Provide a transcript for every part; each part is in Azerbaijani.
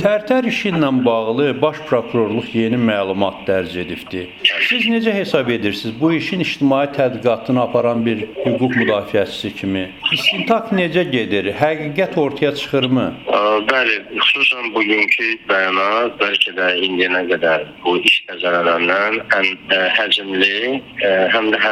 Tərtər işi ilə bağlı Baş Prokurorluq yeni məlumat dərc edibdir. Siz necə hesab edirsiniz? Bu işin ictimai tədqiqatını aparan bir hüquq müdafiəçisi kimi istintaq necə gedir? Həqiqət ortaya çıxırmı? Bəli, xüsusən bugünkü bəyanat bəlkə də indiyənə qədər bu iş nəzərlərindən ən həcmli, həm də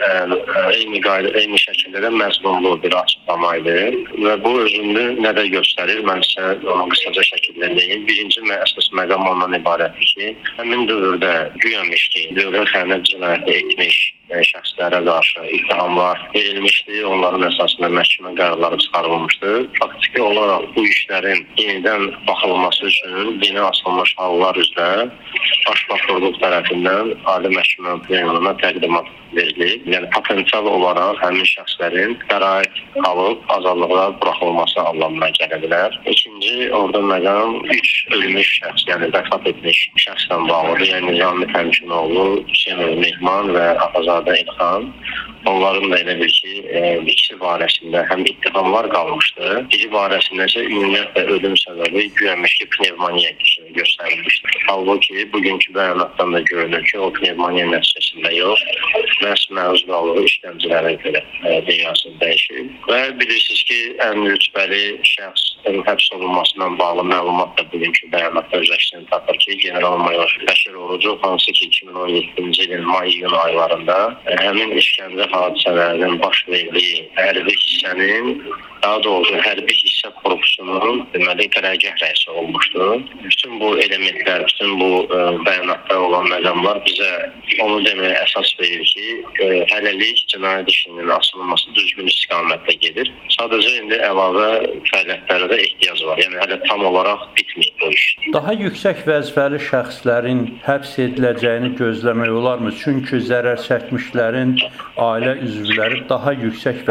eyni şəkildə də məzmunlu bir açıqlama idi və bu özünü nədə göstərir? Mən sizə onu qısaca şəkildə deyim. Birinci əsas məqam ondan ibarətdir ki, həmin dövrdə güyəmiş ki, dövlət xəyanət cinayəti etmiş şəxslərə qarşı ittihamlar verilmişdi, onların əsasında məhkəmə qərarları çıxarılmışdı. Faktiki olaraq bu işlərin yenidən baxılması üçün yeni asılmış hallar üzrə Baş Prokurorluq tərəfindən Ali Məhkəmə plenumuna təqdimat verilib. Yəni potensial olaraq həmin şəxslərin qəraət alıb azadlığa buraxılması anlamına gələ bilər. İkinci, orada məqam 3 ölmüş şəxs, yəni vəfat etmiş şəxslə bağlıdır. Yəni Nizami Təmkinoğlu, Hüseynov Mehman və Afazadə İlxan. Onların da elə bil ki, ikisi barəsində həm ittihamlar qalmışdı. Biri barəsində isə ümumiyyətlə ölüm səbəbi güvənmiş ki, pnevmoniya kimi göstərilmişdir. Halbuki bugünkü bəyanatdan da görünür ki, o pnevmoniya nəticəsində yox, məhz məruz qaldığı işgəncələrə görə dünyası dəyişib. Və bilirsiniz ki, ən rütbəli şəxsin həbs olunmasından bağlı məlumat da bugünkü bəyanatda öz əksini tapır ki, General-Mayor Bəşir Orucov, hansı ki 2017-ci ilin may-iyun aylarında həmin işgəncə hadisələrinin baş verdiyi hərbi hissənin, daha doğrusu hərbi hissə korpusunun deməli qərargah rəisi olmuşdur. Bütün bu elementlər, bütün bu bəyanatda olan məqamlar bizə onu deməyə əsas verir ki, hələlik cinayət işinin asılması düzgün istiqamətlə gedir. Sadəcə indi əlavə fəaliyyətlərə də ehtiyac var. Yəni hələ tam olaraq bitməyib bu iş. Daha yüksək vəzifəli şəxslərin həbs ediləcəyini gözləmək olarmı? Çünki zərər çəkmişlərin ailə üzvləri daha yüksək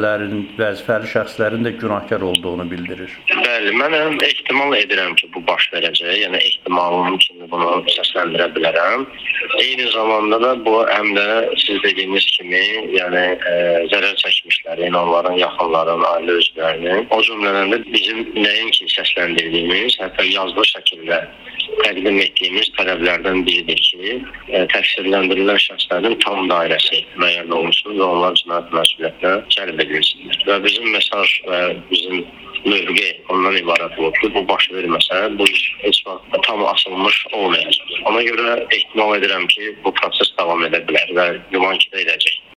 vəzifəli şəxslərin də günahkar olduğunu bildirir. Bəli, mən ehtimal edirəm ki, bu baş verəcək. Yəni ehtimalım kimi bunu səsləndirə bilərəm. Eyni zamanda da bu həm də siz dediyiniz kimi, yəni zərər çəkmişlərin, onların yaxınlarının, ailə üzvlərinin, o cümlədən də bizim nəinki səsləndirdiyimiz, hətta yazılı şəkildə təqdim etdiyimiz tələblərdən biridir ki, təqsirləndirilən şəxslərin tam dairəsi müəyyən olunsun və onlar cinayət məsuliyyətinə cəlb edilsinlər. Və bizim mesaj və bizim mövqe ondan ibarət olub ki, bu baş verməsə, bu iş heç vaxt tam asılmış olmayacaq. Ona görə ehtimal edirəm ki, bu proses davam edə bilər və güman ki, də edəcək.